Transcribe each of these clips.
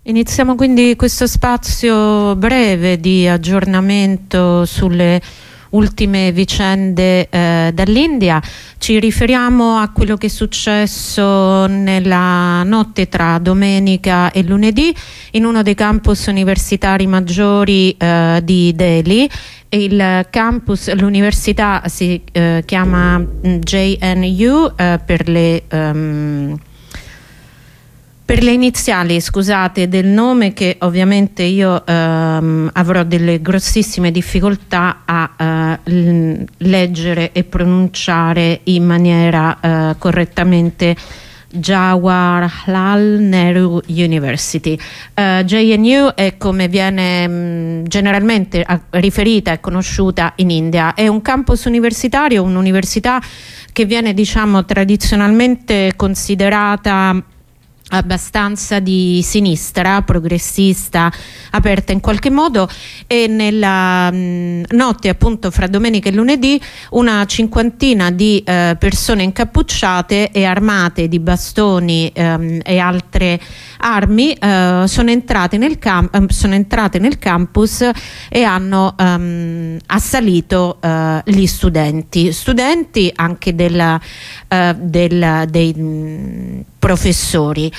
Iniziamo quindi questo spazio breve di aggiornamento sulle ultime vicende dall'India. Ci riferiamo a quello che è successo nella notte tra domenica e lunedì in uno dei campus universitari maggiori di Delhi. Il campus, l'università si chiama JNU per le iniziali, scusate, del nome, che ovviamente io avrò delle grossissime difficoltà a leggere e pronunciare in maniera correttamente. Jawaharlal Nehru University. JNU è come viene generalmente riferita e conosciuta in India. È un campus universitario, un'università che viene, diciamo, tradizionalmente considerata abbastanza di sinistra, progressista, aperta in qualche modo, e nella notte appunto fra domenica e lunedì una cinquantina di persone incappucciate e armate di bastoni e altre armi sono entrate nel campus e hanno assalito gli studenti anche dei professori.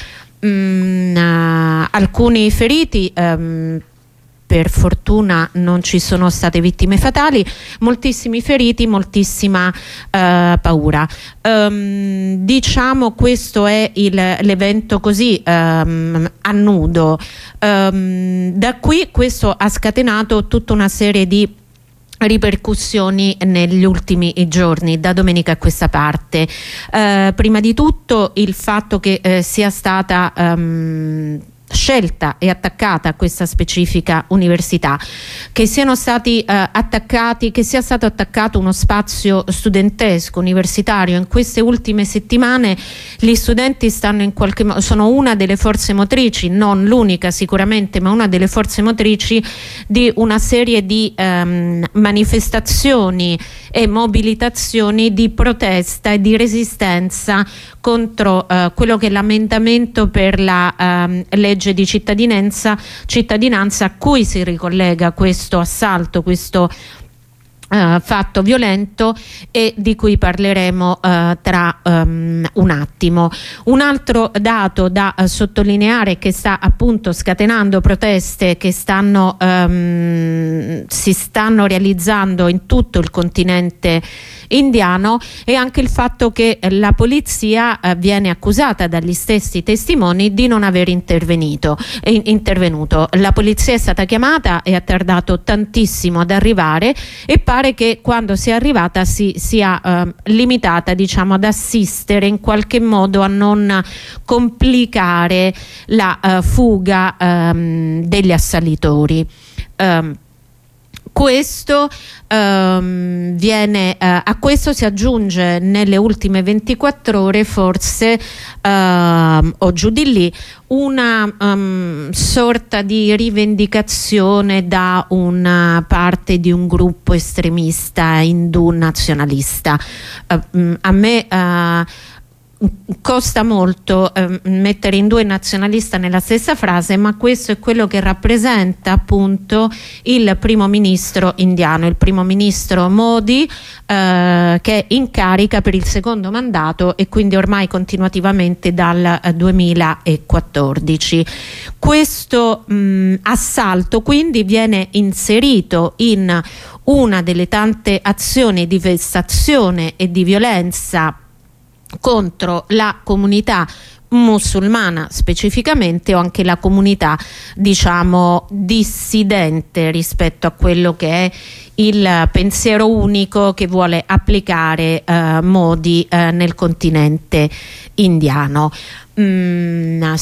Alcuni feriti, per fortuna non ci sono state vittime fatali, moltissimi feriti, moltissima paura. Diciamo, questo è l'evento così a nudo. Da qui questo ha scatenato tutta una serie di ripercussioni negli ultimi giorni, da domenica a questa parte. Prima di tutto il fatto che sia stata scelta e attaccata a questa specifica università, che siano stati che sia stato attaccato uno spazio studentesco universitario. In queste ultime settimane gli studenti stanno in qualche modo, sono una delle forze motrici, non l'unica sicuramente, ma una delle forze motrici di una serie di manifestazioni e mobilitazioni di protesta e di resistenza contro quello che è l'emendamento per la legge di cittadinanza a cui si ricollega questo assalto, questo fatto violento, e di cui parleremo tra un attimo. Un altro dato da sottolineare, che sta appunto scatenando proteste che si stanno realizzando in tutto il continente indiano, è anche il fatto che la polizia viene accusata dagli stessi testimoni di non aver intervenuto. La polizia è stata chiamata e ha tardato tantissimo ad arrivare, e pare che quando sia arrivata si sia limitata, diciamo, ad assistere in qualche modo a non complicare la fuga degli assalitori. Questo a questo si aggiunge nelle ultime 24 ore forse o giù di lì una sorta di rivendicazione da una parte di un gruppo estremista indù nazionalista. A me costa molto mettere in due nazionalista nella stessa frase, ma questo è quello che rappresenta appunto il primo ministro indiano, il primo ministro Modi, che è in carica per il secondo mandato e quindi ormai continuativamente dal 2014. Questo assalto quindi viene inserito in una delle tante azioni di vessazione e di violenza contro la comunità musulmana specificamente, o anche la comunità, diciamo, dissidente rispetto a quello che è il pensiero unico che vuole applicare Modi nel continente indiano. Non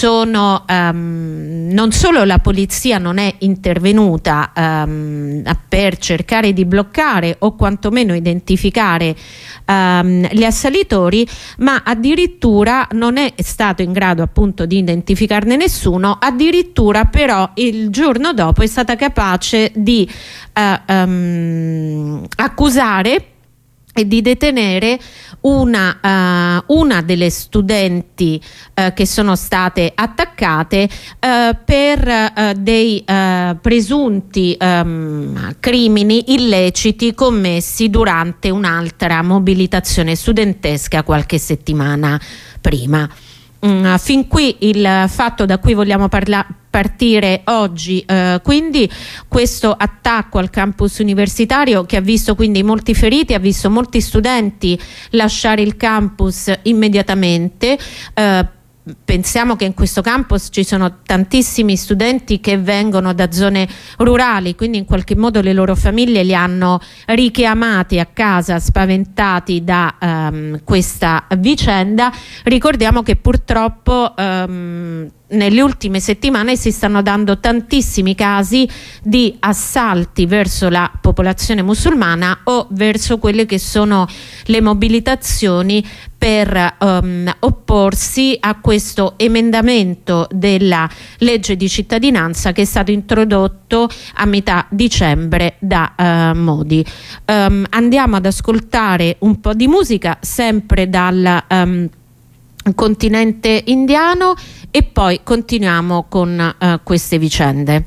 solo la polizia non è intervenuta per cercare di bloccare o quantomeno identificare gli assalitori, ma addirittura non è stato in grado appunto di identificarne nessuno. Addirittura però il giorno dopo è stata capace di accusare e di detenere una delle studenti che sono state attaccate per dei presunti crimini illeciti commessi durante un'altra mobilitazione studentesca qualche settimana prima. Fin qui il fatto da cui vogliamo partire oggi, quindi questo attacco al campus universitario che ha visto quindi molti feriti, ha visto molti studenti lasciare il campus immediatamente. Pensiamo che in questo campus ci sono tantissimi studenti che vengono da zone rurali, quindi in qualche modo le loro famiglie li hanno richiamati a casa spaventati da questa vicenda. Ricordiamo che purtroppo nelle ultime settimane si stanno dando tantissimi casi di assalti verso la popolazione musulmana o verso quelle che sono le mobilitazioni per opporsi a questo emendamento della legge di cittadinanza che è stato introdotto a metà dicembre da Modi. Andiamo ad ascoltare un po' di musica sempre dal continente indiano e poi continuiamo con queste vicende.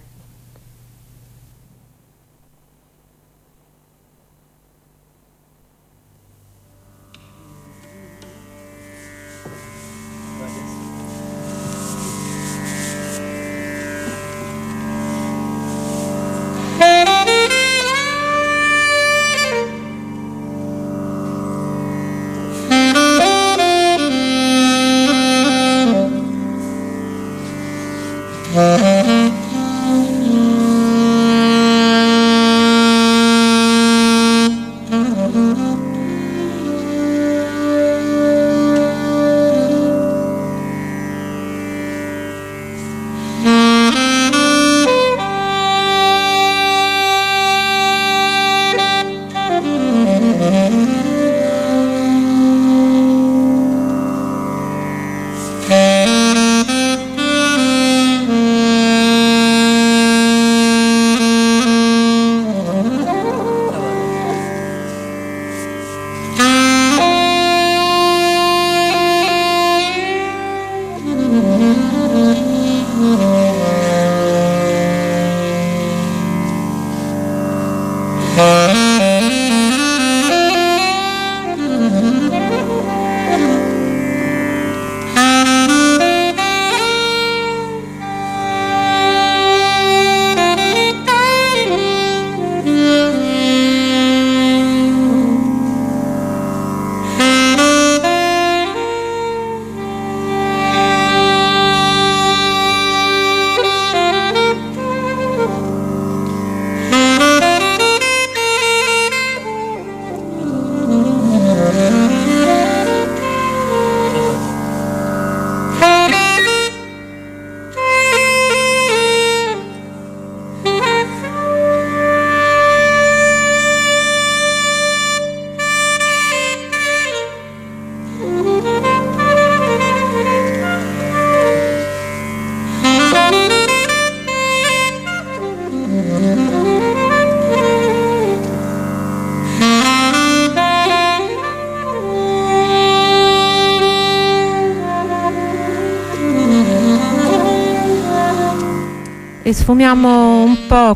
E sfumiamo un po'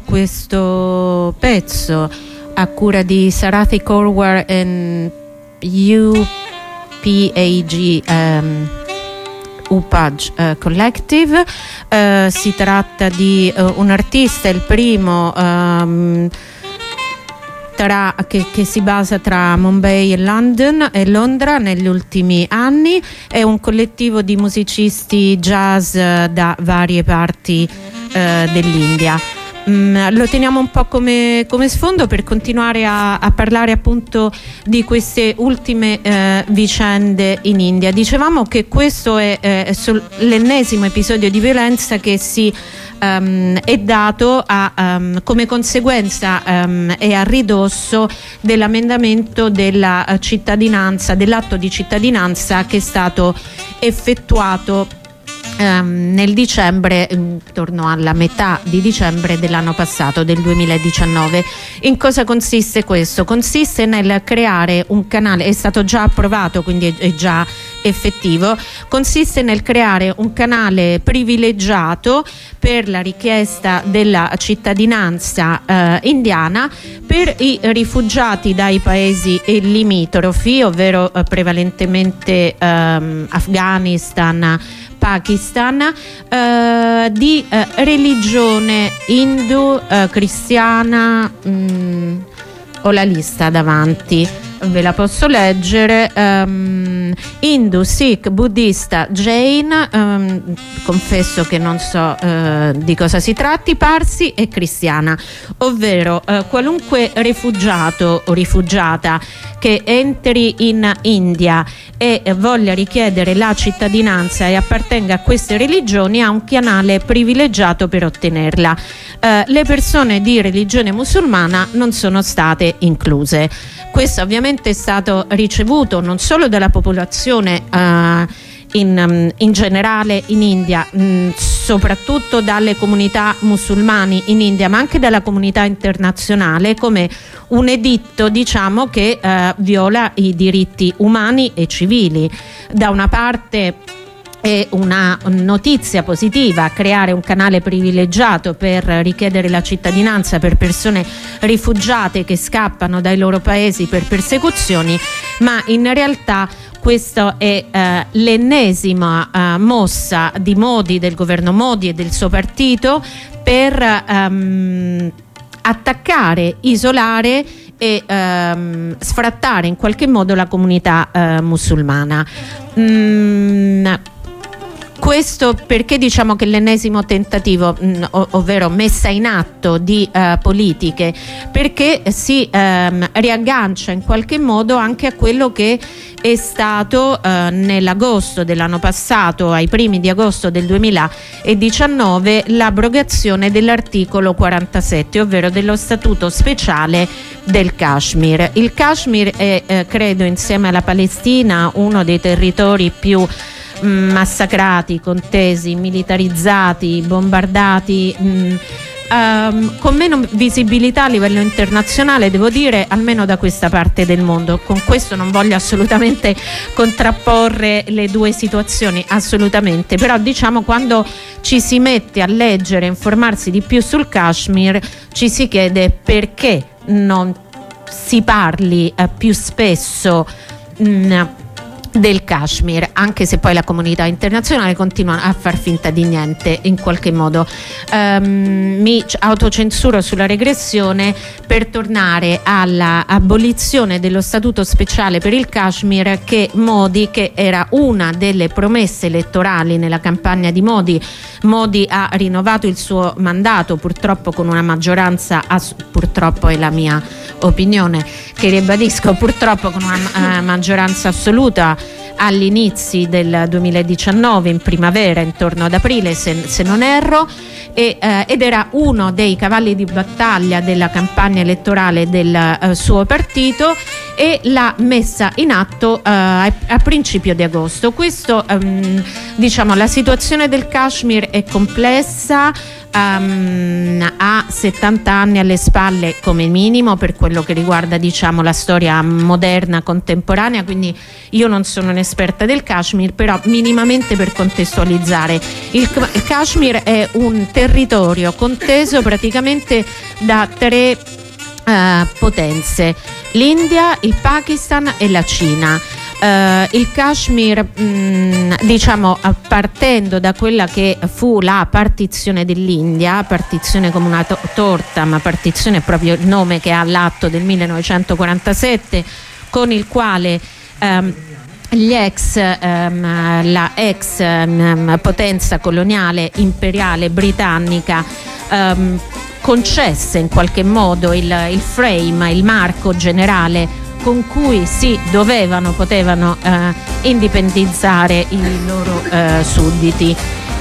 questo pezzo a cura di Sarathi Korwar e UPAG Collective. Si tratta di un artista, il primo che si basa tra Mumbai e Londra negli ultimi anni. È un collettivo di musicisti jazz da varie parti dell'India. Lo teniamo un po' come sfondo per continuare a parlare appunto di queste ultime vicende in India. Dicevamo che questo è l'ennesimo episodio di violenza che è dato come conseguenza e a ridosso dell'amendamento della cittadinanza, dell'atto di cittadinanza che è stato effettuato nel dicembre, intorno alla metà di dicembre dell'anno passato, del 2019. In cosa consiste questo? Consiste nel creare un canale, è stato già approvato, quindi è già effettivo, consiste nel creare un canale privilegiato per la richiesta della cittadinanza indiana per i rifugiati dai paesi limitrofi, ovvero prevalentemente Afghanistan, Pakistan, di religione hindu, cristiana, ho la lista davanti, ve la posso leggere, hindu, sikh, buddista, jain, confesso che non so di cosa si tratti, parsi e cristiana, ovvero qualunque rifugiato o rifugiata che entri in India e voglia richiedere la cittadinanza e appartenga a queste religioni ha un canale privilegiato per ottenerla. Le persone di religione musulmana non sono state incluse. Questo ovviamente è stato ricevuto non solo dalla popolazione in generale in India, soprattutto dalle comunità musulmani in India, ma anche dalla comunità internazionale, come un editto, diciamo, che viola i diritti umani e civili. Da una parte è una notizia positiva creare un canale privilegiato per richiedere la cittadinanza per persone rifugiate che scappano dai loro paesi per persecuzioni, ma in realtà questa è l'ennesima mossa di Modi, del governo Modi e del suo partito per attaccare, isolare e sfrattare in qualche modo la comunità musulmana. Questo perché diciamo che l'ennesimo tentativo, ovvero messa in atto di politiche, perché si riaggancia in qualche modo anche a quello che è stato nell'agosto dell'anno passato, ai primi di agosto del 2019, l'abrogazione dell'articolo 47, ovvero dello statuto speciale del Kashmir. Il Kashmir è, credo, insieme alla Palestina, uno dei territori più massacrati, contesi, militarizzati, bombardati, con meno visibilità a livello internazionale, devo dire, almeno da questa parte del mondo. Con questo non voglio assolutamente contrapporre le due situazioni, assolutamente, però diciamo quando ci si mette a leggere e informarsi di più sul Kashmir ci si chiede perché non si parli più spesso del Kashmir, anche se poi la comunità internazionale continua a far finta di niente in qualche modo. Mi autocensuro sulla regressione per tornare alla abolizione dello statuto speciale per il Kashmir che Modi, che era una delle promesse elettorali nella campagna di Modi ha rinnovato il suo mandato, purtroppo con una maggioranza, purtroppo è la mia opinione che ribadisco, purtroppo con una maggioranza assoluta agli inizi del 2019, in primavera, intorno ad aprile se non erro, ed era uno dei cavalli di battaglia della campagna elettorale del suo partito, e l'ha messa in atto a principio di agosto. Questo, diciamo, la situazione del Kashmir è complessa, ha 70 anni alle spalle come minimo per quello che riguarda, diciamo, la storia moderna contemporanea, quindi io non sono un'esperta del Kashmir, però minimamente per contestualizzare, il Kashmir è un territorio conteso praticamente da tre potenze: l'India, il Pakistan e la Cina. Il Kashmir, diciamo, partendo da quella che fu la partizione dell'India, partizione come una torta, ma partizione è proprio il nome che ha l'atto del 1947, con il quale la ex potenza coloniale imperiale britannica concesse in qualche modo il frame, il marco generale con cui si potevano indipendizzare i loro sudditi.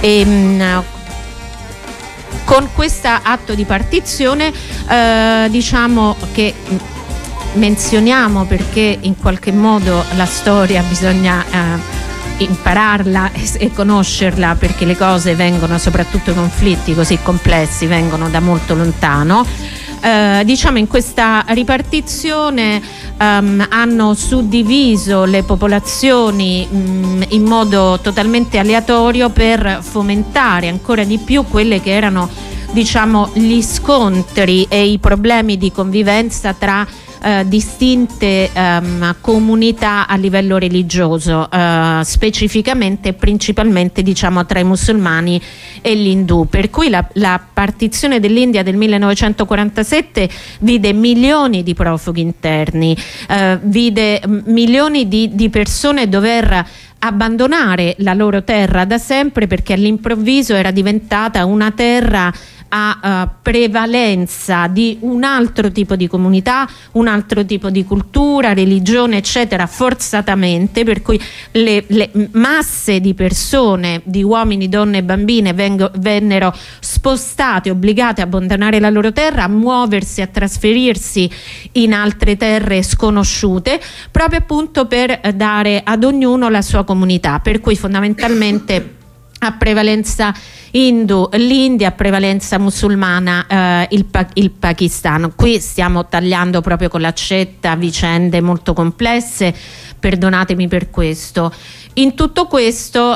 Con questo atto di partizione diciamo che menzioniamo, perché in qualche modo la storia bisogna impararla e conoscerla, perché le cose vengono, soprattutto i conflitti così complessi, vengono da molto lontano. Diciamo, in questa ripartizione hanno suddiviso le popolazioni in modo totalmente aleatorio per fomentare ancora di più quelle che erano, diciamo, gli scontri e i problemi di convivenza tra distinte comunità a livello religioso, specificamente e principalmente, diciamo, tra i musulmani e gli indù, per cui la partizione dell'India del 1947 vide milioni di profughi interni, vide milioni di persone dover abbandonare la loro terra da sempre, perché all'improvviso era diventata una terra a prevalenza di un altro tipo di comunità, un altro tipo di cultura, religione, eccetera, forzatamente, per cui le masse di persone, di uomini, donne e bambine vennero spostate, obbligate a abbandonare la loro terra, a muoversi, a trasferirsi in altre terre sconosciute, proprio appunto per dare ad ognuno la sua comunità, per cui fondamentalmente a prevalenza hindu l'India, a prevalenza musulmana il Pakistan. Qui stiamo tagliando proprio con l'accetta vicende molto complesse, perdonatemi per questo. In tutto questo,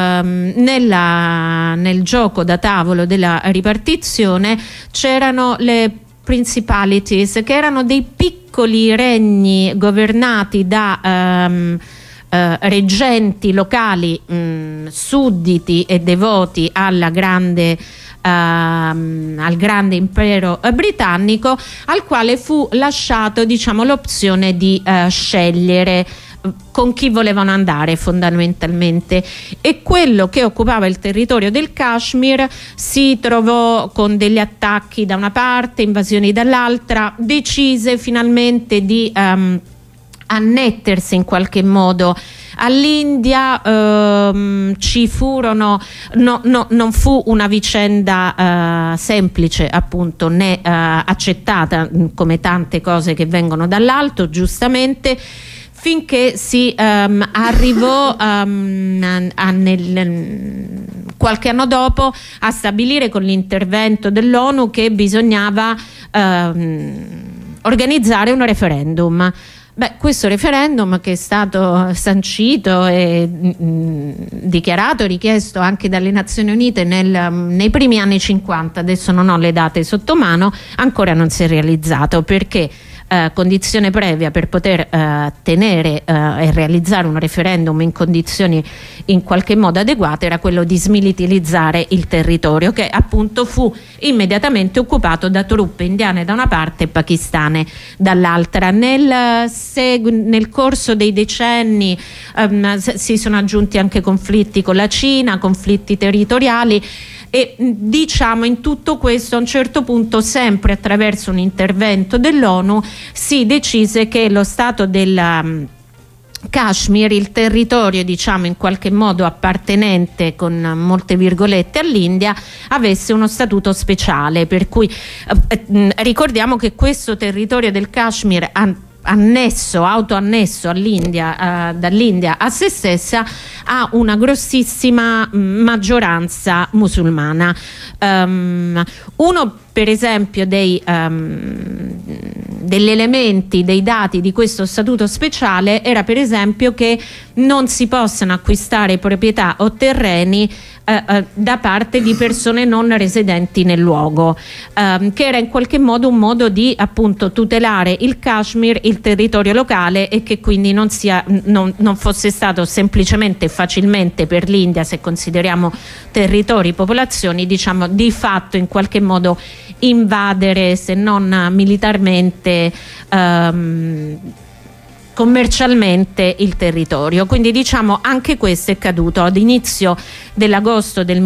nel gioco da tavolo della ripartizione c'erano le principalities, che erano dei piccoli regni governati da reggenti locali, sudditi e devoti al grande impero britannico, al quale fu lasciato, diciamo, l'opzione di scegliere con chi volevano andare fondamentalmente, e quello che occupava il territorio del Kashmir si trovò con degli attacchi da una parte, invasioni dall'altra, decise finalmente di annettersi in qualche modo all'India. Ci furono non fu una vicenda semplice, appunto, né accettata come tante cose che vengono dall'alto, giustamente, finché si arrivò qualche anno dopo a stabilire, con l'intervento dell'ONU, che bisognava organizzare un referendum. Questo referendum, che è stato sancito e dichiarato e richiesto anche dalle Nazioni Unite nei primi anni 50, adesso non ho le date sotto mano, ancora non si è realizzato, perché condizione previa per poter tenere e realizzare un referendum in condizioni in qualche modo adeguate era quello di smilitarizzare il territorio, che appunto fu immediatamente occupato da truppe indiane da una parte e pakistane dall'altra. Nel corso dei decenni si sono aggiunti anche conflitti con la Cina, conflitti territoriali, e diciamo, in tutto questo, a un certo punto, sempre attraverso un intervento dell'ONU, si decise che lo stato del Kashmir, il territorio, diciamo, in qualche modo appartenente, con molte virgolette, all'India, avesse uno statuto speciale, per cui ricordiamo che questo territorio del Kashmir, autoannesso all'India, dall'India a se stessa, ha una grossissima maggioranza musulmana. Uno, per esempio, degli elementi, dei dati di questo statuto speciale era, per esempio, che non si possano acquistare proprietà o terreni da parte di persone non residenti nel luogo, che era in qualche modo un modo di, appunto, tutelare il Kashmir, il territorio locale, e che quindi non fosse stato semplicemente e facilmente per l'India, se consideriamo territori, popolazioni, diciamo, di fatto in qualche modo invadere, se non militarmente, commercialmente, il territorio. Quindi, diciamo, anche questo è caduto ad inizio dell'agosto del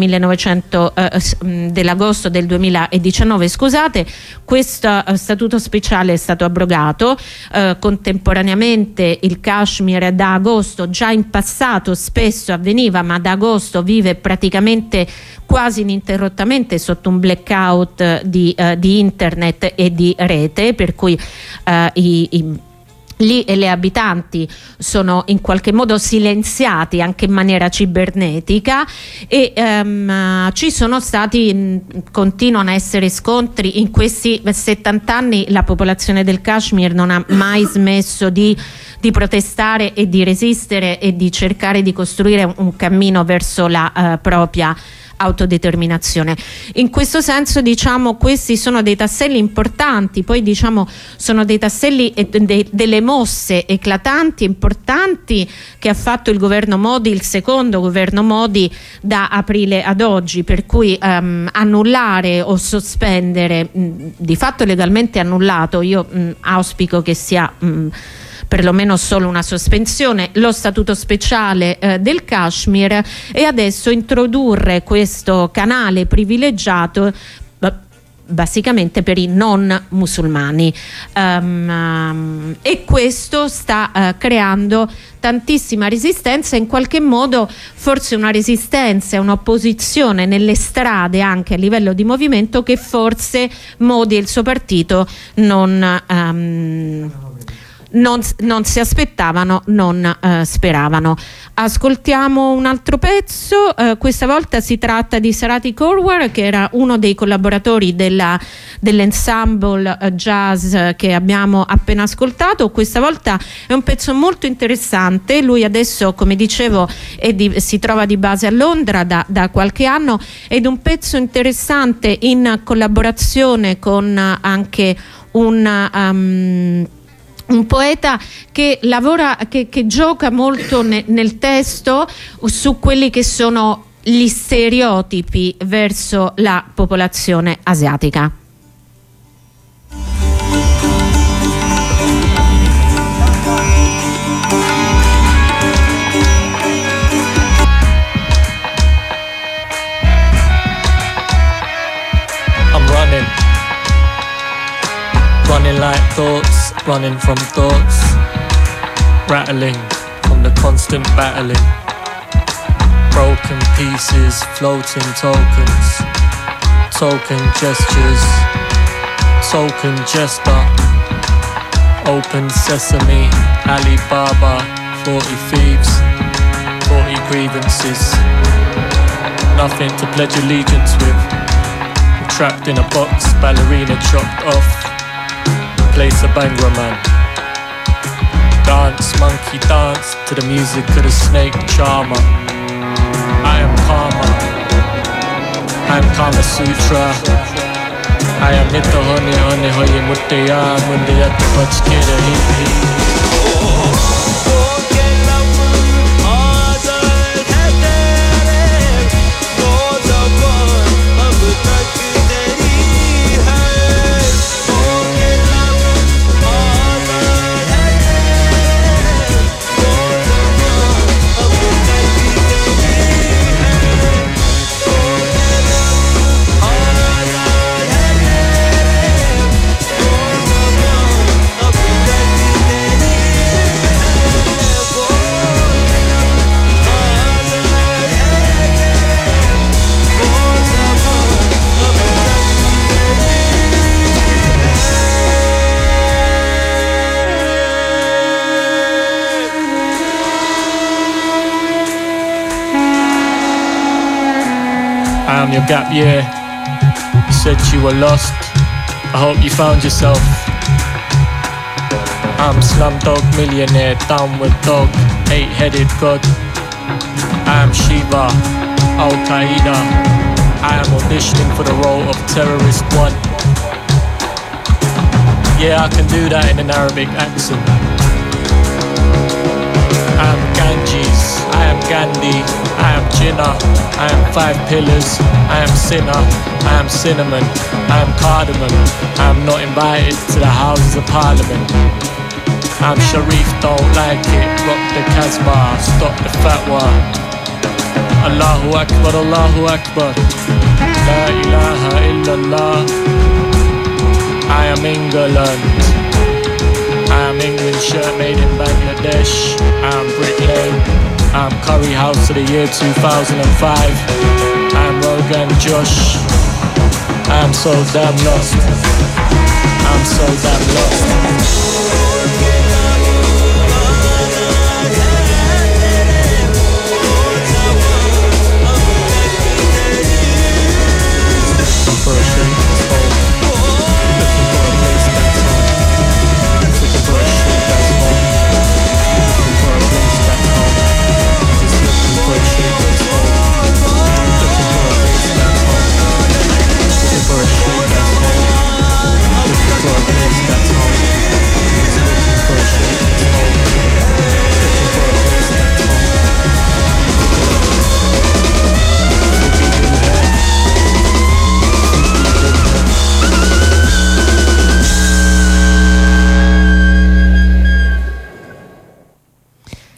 2019, scusate. Questo statuto speciale è stato abrogato. Contemporaneamente il Kashmir da agosto, già in passato spesso avveniva, ma da agosto vive praticamente quasi ininterrottamente sotto un blackout di internet e di rete, per cui lì le abitanti sono in qualche modo silenziati anche in maniera cibernetica e ci sono stati, continuano a essere scontri in questi 70 anni. La popolazione del Kashmir non ha mai smesso di protestare e di resistere e di cercare di costruire un cammino verso la propria autodeterminazione. In questo senso, diciamo, questi sono dei tasselli importanti, poi diciamo sono dei tasselli e delle mosse eclatanti, importanti, che ha fatto il governo Modi, il secondo governo Modi da aprile ad oggi, per cui annullare o sospendere, di fatto legalmente annullato, io auspico che sia perlomeno solo una sospensione, lo statuto speciale del Kashmir, e adesso introdurre questo canale privilegiato basicamente per i non musulmani, e questo sta creando tantissima resistenza, in qualche modo forse una resistenza e un'opposizione nelle strade anche a livello di movimento che forse Modi e il suo partito non si aspettavano, non speravano. Ascoltiamo un altro pezzo, questa volta si tratta di Sarati Korwar, che era uno dei collaboratori dell'ensemble jazz che abbiamo appena ascoltato. Questa volta è un pezzo molto interessante, lui adesso, come dicevo, si trova di base a Londra da qualche anno, ed un pezzo interessante in collaborazione con anche un poeta che lavora, che gioca molto nel testo su quelli che sono gli stereotipi verso la popolazione asiatica. Running like thoughts, running from thoughts, rattling from the constant battling. Broken pieces, floating tokens, token gestures, token jester. Open sesame, Alibaba, 40 thieves, 40 grievances. Nothing to pledge allegiance with. Trapped in a box, ballerina chopped off. Place a Bhangra man. Dance, monkey dance to the music of the snake charmer. I am Karma. I am Kama Sutra. I am Nita Honey Honey Hoye Muttaya Mundaya Tupach Kira Hip I am your gap year. You said you were lost. I hope you found yourself. I'm Slumdog Millionaire, downward dog, 8-headed god. I am Shiva, Al Qaeda. I am auditioning for the role of Terrorist 1. Yeah, I can do that in an Arabic accent. I am Ganges, I am Gandhi, I am Jinnah, I am 5 pillars, I am Sinner, I am cinnamon, I am cardamom, I am not invited to the Houses of Parliament. I'm Sharif, don't like it, rock the Casbah, stop the fatwa. Allahu Akbar, Allahu Akbar, La ilaha illallah. I am England. I am England shirt made in Bangladesh. I am Brick Lane. I am Curry House of the year 2005. I am Rogan Josh. I am so damn lost. I am so damn lost.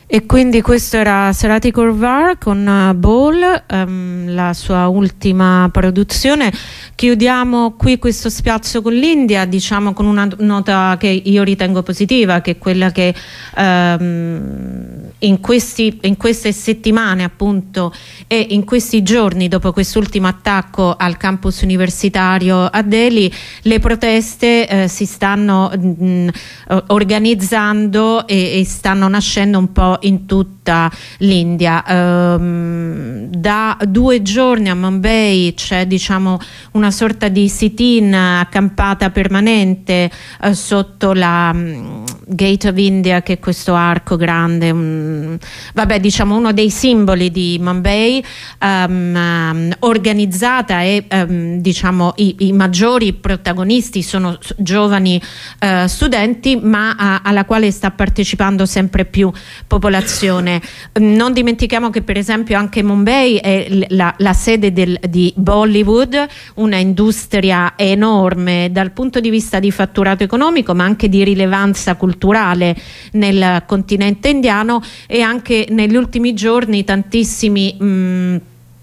E quindi questo era Sarati Korvar con Ball, la sua ultima produzione. Chiudiamo qui questo spazio con l'India, diciamo con una nota che io ritengo positiva, che è quella che in queste settimane appunto e in questi giorni dopo quest'ultimo attacco al campus universitario a Delhi, le proteste si stanno organizzando e stanno nascendo un po' in tutta l'India. Da 2 giorni a Mumbai c'è, diciamo, una sorta di sit-in, accampata permanente sotto la Gate of India, che è questo arco grande, vabbè, diciamo uno dei simboli di Mumbai, organizzata, e diciamo i maggiori protagonisti sono giovani studenti, ma alla quale sta partecipando sempre più popolazione. Non dimentichiamo che per esempio anche Mumbai è la sede di Bollywood, una industria enorme dal punto di vista di fatturato economico, ma anche di rilevanza culturale nel continente indiano, e anche negli ultimi giorni tantissime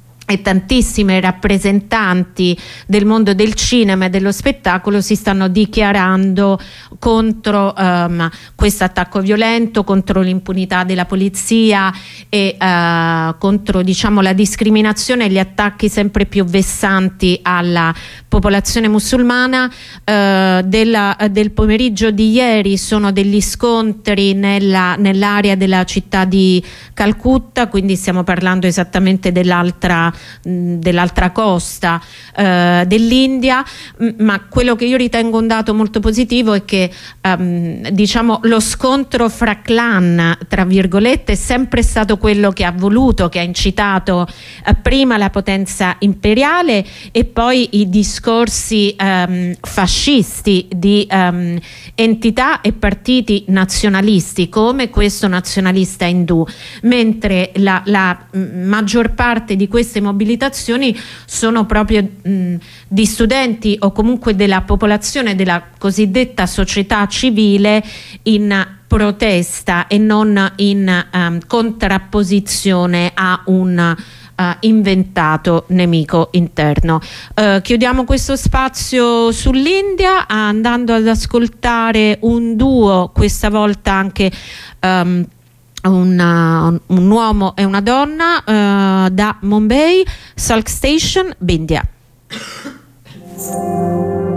rappresentanti del mondo del cinema e dello spettacolo si stanno dichiarando contro questo attacco violento, contro l'impunità della polizia e contro, diciamo, la discriminazione e gli attacchi sempre più vessanti alla popolazione musulmana. Del pomeriggio di ieri sono degli scontri nell'area della città di Calcutta, quindi stiamo parlando esattamente dell'altra costa dell'India, ma quello che io ritengo un dato molto positivo è che diciamo lo scontro fra clan, tra virgolette, è sempre stato quello che ha voluto, che ha incitato prima la potenza imperiale e poi i discorsi fascisti di entità e partiti nazionalisti come questo nazionalista indù, mentre la maggior parte di queste mobilitazioni sono proprio di studenti o comunque della popolazione, della cosiddetta società civile, in protesta e non in contrapposizione a un inventato nemico interno. Chiudiamo questo spazio sull'India andando ad ascoltare un duo, questa volta anche un uomo e una donna, da Mumbai, Salk Station, Bindia.